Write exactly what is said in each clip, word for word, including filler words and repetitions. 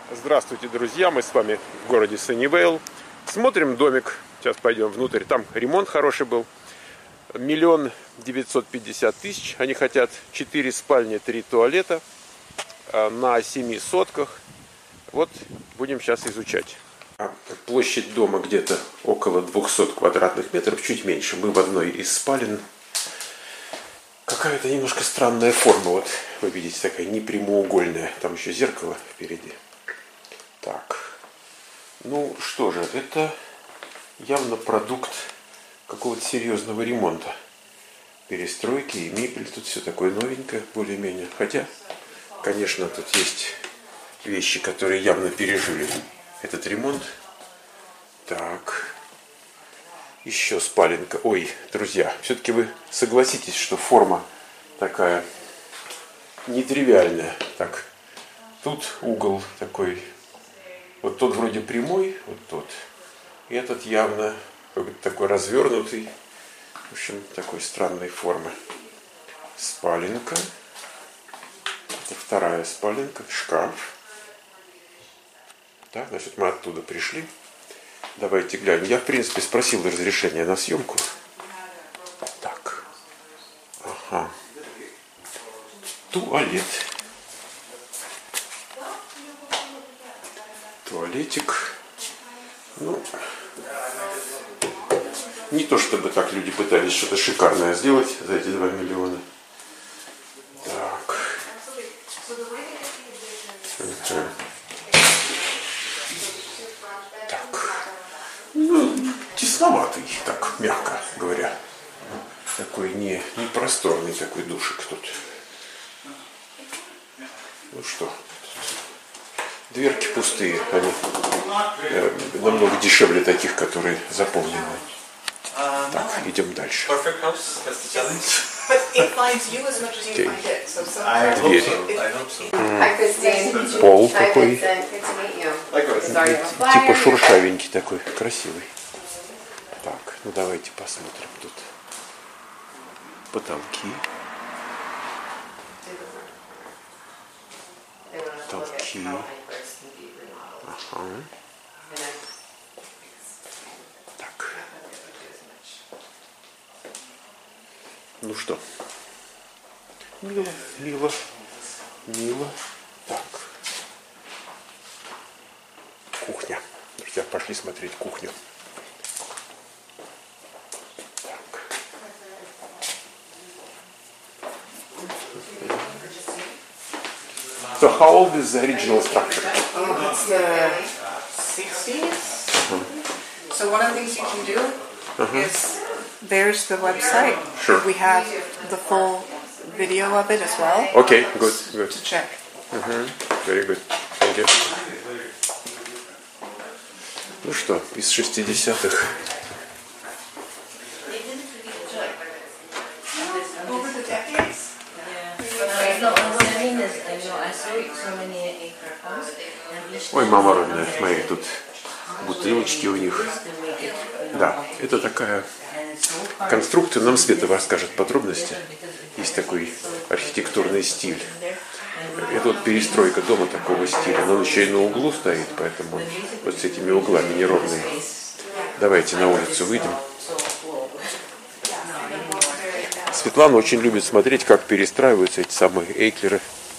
Здравствуйте, друзья! Мы с вами в городе Саннивейл. Смотрим домик. Сейчас пойдем внутрь. Там ремонт хороший был. Миллион девятьсот пятьдесят тысяч. Они хотят четыре спальни, три туалета на семи сотках. Вот будем сейчас изучать. Площадь дома где-то около двухсот квадратных метров, чуть меньше. Мы в одной из спален. Какая-то немножко странная форма. Вот вы видите, такая непрямоугольная. Там еще зеркало впереди. Так. Ну что же, это явно продукт какого-то серьезного ремонта. Перестройки и мебель. Тут все такое новенькое, более-менее. Хотя, конечно, тут есть вещи, которые явно пережили этот ремонт. Так. Еще спаленка. Ой, друзья, все-таки вы согласитесь, что форма такая нетривиальная. Так, тут угол такой. Вот тот вроде прямой, вот тот. И этот явно какой-то такой развернутый. В общем, такой странной формы. Спаленка. Это вторая спаленка. Шкаф. Так, значит, мы оттуда пришли. Давайте глянем. Я, в принципе, спросил разрешения на съемку. Так. Ага. Туалет. Туалетик. Ну, не то чтобы так люди пытались что-то шикарное сделать за эти два миллиона. Так. Угу. Так. Ну, тесноватый, так, мягко говоря. Такой не, не просторный такой душик тут. Ну что, дверки пустые, они э, намного дешевле таких, которые заполнены. Так, идем дальше. Дверь. Пол такой. Типа шуршавенький такой, красивый. Так, ну давайте посмотрим тут. Потолки. Потолки. Ага. Так. Ну что? Мило, мило, мило. Так. Кухня. Друзья, пошли смотреть кухню. Так. So how old is the original structure? Oh, it's the sixties. Uh-huh. So one of the things you can do uh-huh. is, there's the website. Sure. We have the full video of it as well. Okay, good, good. To check. Uh-huh. Very good. Thank you. Ну что, из шестидесятых. Ой, мама родная, смотри, тут бутылочки у них. Да, это такая конструкция, нам Света расскажет подробности. Есть такой архитектурный стиль. Это вот перестройка дома такого стиля. Но он еще и на углу стоит, поэтому вот с этими углами неровные. Давайте на улицу выйдем. Светлана очень любит смотреть, как перестраиваются эти самые эйклеры.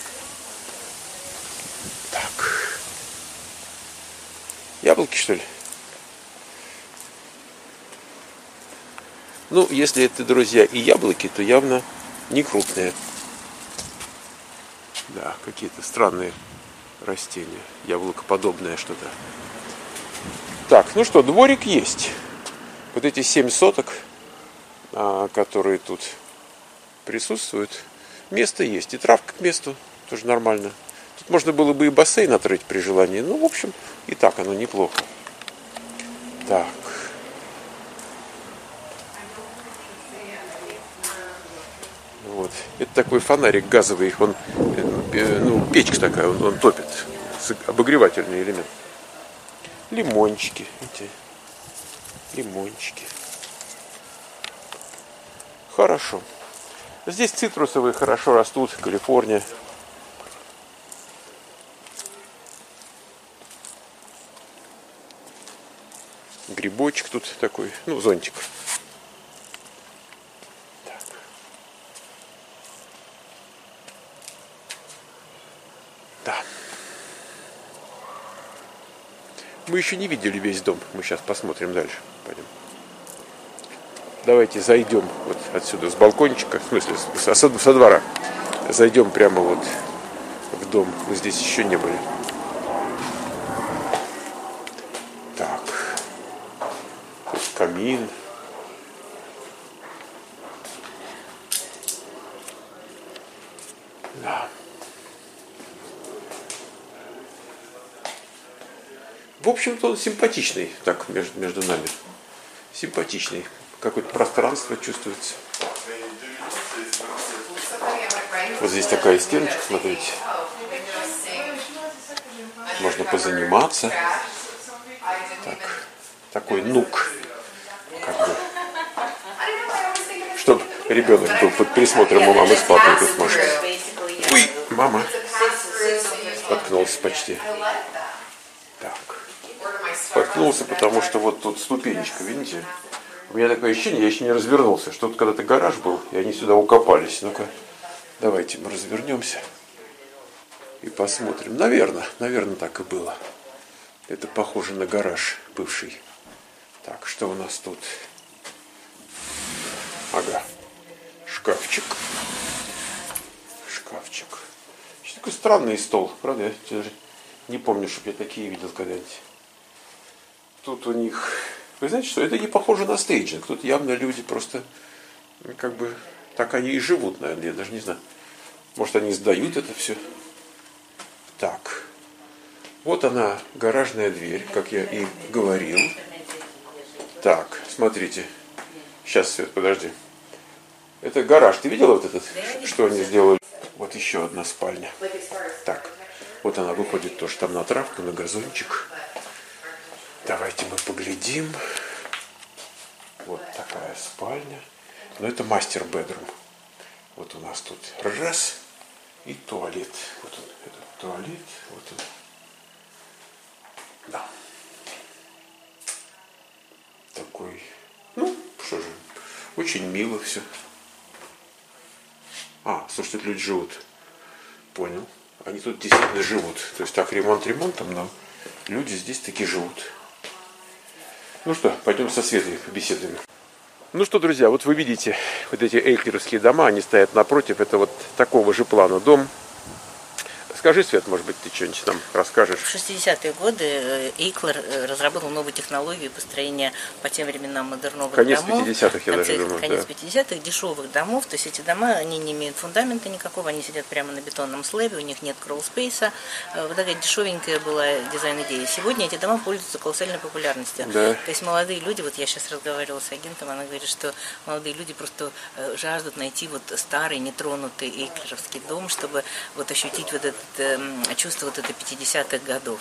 Так. Яблоки, что ли? Ну, если это, друзья, и яблоки, то явно не крупные. Да, какие-то странные растения. Яблокоподобное что-то. Так, ну что, дворик есть. Вот эти семь соток, которые тут присутствуют, место есть. И травка к месту тоже нормально. Тут можно было бы и бассейн отрыть при желании. Ну, в общем, и так оно неплохо. Так. Вот. Это такой фонарик газовый. Он, ну, печка такая, он, он топит. Обогревательный элемент. Лимончики. Эти. Лимончики. Хорошо. Здесь цитрусовые хорошо растут. Калифорния. Грибочек тут такой, ну, зонтик. Так. Да. Мы еще не видели весь дом. Мы сейчас посмотрим дальше. Пойдем. Давайте зайдем вот отсюда, с балкончика, в смысле, со, со двора. Зайдем прямо вот в дом. Мы здесь еще не были. Так. Тут камин. Да. В общем-то, он симпатичный, так, между, между нами. Симпатичный. Какое-то пространство чувствуется. Вот здесь такая стеночка, смотрите. Можно позаниматься. Так, такой нук. Как бы. Чтобы ребенок был под присмотром у мамы с папой тут может. Ой, мама. Споткнулся почти. Так. Споткнулся, потому что вот тут ступенечка, видите? У меня такое ощущение, я еще не развернулся, что тут когда-то гараж был, и они сюда укопались. Ну-ка, давайте мы развернемся и посмотрим. Наверное, наверное, так и было. Это похоже на гараж бывший. Так, что у нас тут? Ага, шкафчик. Шкафчик. Еще такой странный стол, правда? Я даже не помню, чтобы я такие видел когда-нибудь. Тут у них... Вы знаете, что это не похоже на стейджинг. Тут явно люди просто, как бы, так они и живут, наверное, я даже не знаю. Может, они сдают это все. Так. Вот она, гаражная дверь, как я и говорил. Так, смотрите. Сейчас, Свет, подожди. Это гараж. Ты видела вот этот, что они сделали? Вот еще одна спальня. Так. Вот она выходит тоже там на травку, на газончик. Давайте мы поглядим. Вот такая спальня. Но это мастер-бедрум. Вот у нас тут раз и туалет. Вот он, этот туалет. Вот он. Да. Такой. Ну, что же. Очень мило все. А, слушай, тут люди живут. Понял. Они тут действительно живут. То есть так ремонт ремонтом, но люди здесь таки живут. Ну что, пойдем со Светой побеседуем. Ну что, друзья, вот вы видите вот эти эйклеровские дома, они стоят напротив. Это вот такого же плана дом. Скажи, Свет, может быть, ты что-нибудь нам расскажешь? В шестидесятые годы Эйклер разработал новую технологию построения по тем временам модерновых конец домов. Конец пятидесятых, я конец, даже думаю. Конец да. пятидесятых, дешевых домов. То есть эти дома, они не имеют фундамента никакого, они сидят прямо на бетонном слэбе, у них нет кроулспейса. Вот такая дешевенькая была дизайн-идея. Сегодня эти дома пользуются колоссальной популярностью. Да. То есть молодые люди, вот я сейчас разговаривала с агентом, она говорит, что молодые люди просто жаждут найти вот старый, нетронутый эйклеровский дом, чтобы вот ощутить вот этот чувство вот это пятидесятых годов.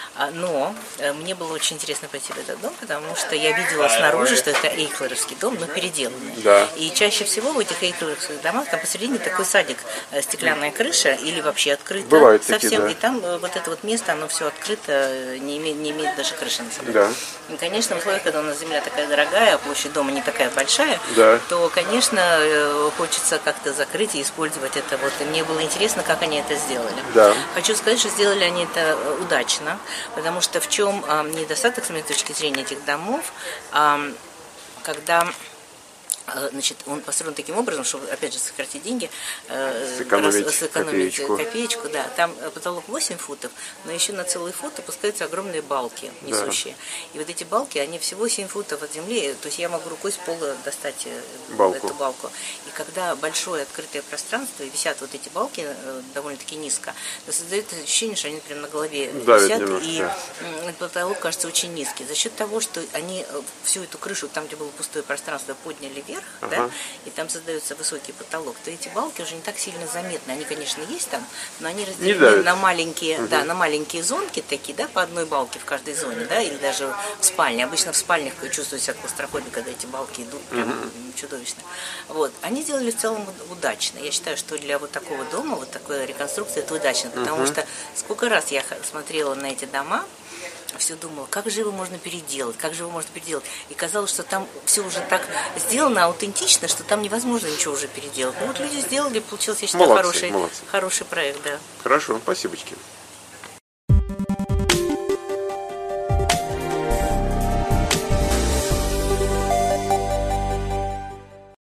Но мне было очень интересно пойти в этот дом, потому что я видела снаружи, что это эйклеровский дом, но переделанный. Да. И чаще всего в этих эйклеровских домах там посередине такой садик, стеклянная крыша или вообще открыто. Бывает совсем. такие, да. И там вот это вот место, оно все открыто, не имеет, не имеет даже крыши на себе. Да. И, конечно, в условиях, когда у нас земля такая дорогая, а площадь дома не такая большая, да. то, конечно, хочется как-то закрыть и использовать это. Вот. И мне было интересно, как они это сделали. Да. Хочу сказать, что сделали они это удачно, потому что в чем а, недостаток, с моей точки зрения, этих домов, а, когда... Значит, он построен таким образом, чтобы, опять же, сократить деньги, сэкономить, раз, сэкономить копеечку. копеечку. Да. Там потолок восемь футов, но еще на целый фут опускаются огромные балки несущие. Да. И вот эти балки, они всего семь футов от земли, то есть я могу рукой с пола достать балку. эту балку. И когда большое открытое пространство, и висят вот эти балки довольно-таки низко, то создается ощущение, что они прямо на голове Давит висят, немножко, и да. потолок кажется очень низкий. За счет того, что они всю эту крышу, там, где было пустое пространство, подняли вверх, Ага. да, и там создается высокий потолок, то эти балки уже не так сильно заметны. Они, конечно, есть там, но они разделены на маленькие, угу. да, на маленькие зонки такие, да, по одной балке в каждой зоне, да, или даже в спальне. Обычно в спальнях чувствую себя клаустрофобией, когда эти балки идут, прям угу. чудовищно. Вот. Они сделали в целом удачно. Я считаю, что для вот такого дома, вот такой реконструкции, это удачно, потому угу. что сколько раз я смотрела на эти дома, все думала, как же его можно переделать, как же его можно переделать. И казалось, что там все уже так сделано аутентично, что там невозможно ничего уже переделать. Ну вот люди сделали, получился, я считаю, Молодцы, хороший, молодцы. хороший проект, да. Хорошо, спасибочки.